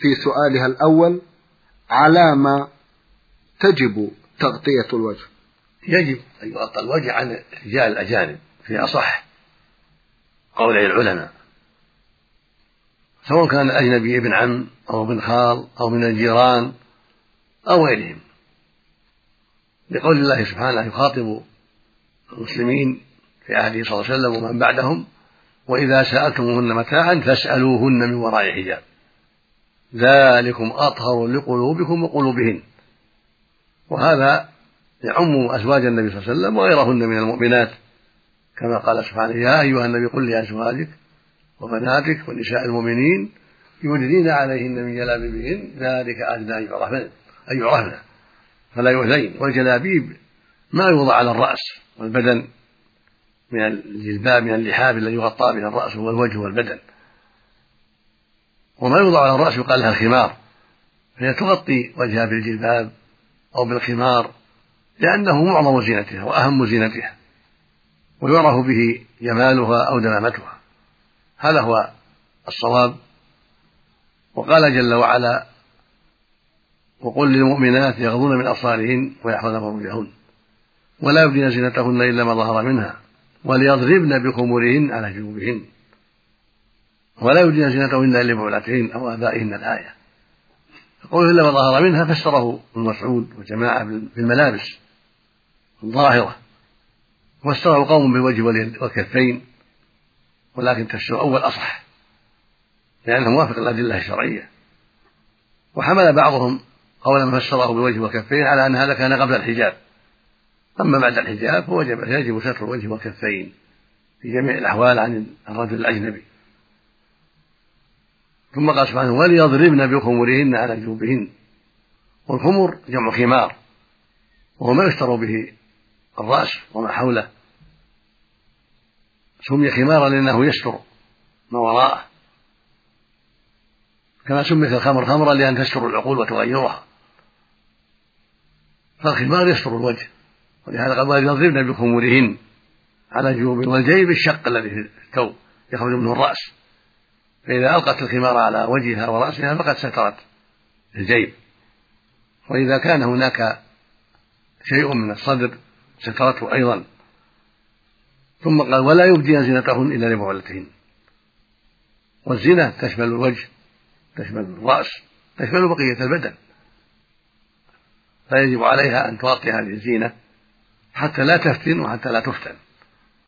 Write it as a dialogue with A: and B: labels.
A: في سؤالها الأول على ما تجب تغطية الوجه.
B: يجب أن يغطى الوجه عن الرجال الأجانب في أصح قولي العلماء، سواء كان الأجنبي ابن عم أو ابن خال أو من الجيران أو غيرهم، لقول الله سبحانه يخاطب المسلمين في عهده صلى الله عليه وسلم ومن بعدهم: وإذا سألتموهن متاعا فاسألوهن من وراء حجاب ذلكم أطهر لقلوبكم وقلوبهن. وهذا يعم أزواج النبي صلى الله عليه وسلم وغيرهن من المؤمنات، كما قال سبحانه: يا أيها النبي قل لأزواجك وبناتك ونساء المؤمنين يدنين عليهن من جلابيبهن ذلك أدنى أن يعرفن فلا يؤذين. والجلابيب ما يوضع على الرأس والبدن من الجلباب من اللحاف الذي يغطى به الرأس والوجه والبدن، وما يوضع على الرأس يقال لها الخمار، فهي تغطي وجهها بالجلباب أو بالخمار لأنه معظم زينتها وأهم زينتها ويعرف به جمالها أو دمامتها. هذا هو الصواب. وقال جل وعلا: وقل للمؤمنات يغضن من أبصارهن ويحفظن فروجهن ولا يبدين زينتهن إلا ما ظهر منها وليضربن بخمرهن على جيوبهن ولا يبدين زينتهن إلا لبعولتهن أو آبائهن. الآية. قوله إلا ما ظهر منها فسره ابن مسعود وجماعة بالملابس الظاهرة، وفسره قوم بالوجه والكفين، ولكن تفسير أول أصح لأنه موافق الأدلة الشرعية. وحمل بعضهم قول من فسره بالوجه والكفين على أن هذا كان قبل الحجاب، أما بعد الحجاب فيجب ستر الوجه والكفين في جميع الأحوال عن الرجل الأجنبي. ثم قال سبحانه: وليضربن بخمرهن على جيوبهن. والخمر جمع خمار، وهو ما يستر به الرأس وما حوله، سمي خمارا لأنه يستر ما وراءه، كما سميت الخمر خمرا لأن تستر العقول وتغيرها، فالخمار يستر الوجه، ولهذا قال: وليضربن بخمرهن على جيوبهن. والجيب الشق الذي في الثوب يخرج منه الرأس، فإذا ألقت الخمار على وجهها ورأسها فقد سترت الجيب، وإذا كان هناك شيء من الصدر سترته أيضا. ثم قال: ولا يبدين زينتهن إلا لبعولتهن. والزينة تشمل الوجه، تشمل الرأس، تشمل بقية البدن، فيجب عليها أن تغطي هذه الزينة حتى لا تفتن وحتى لا تفتن.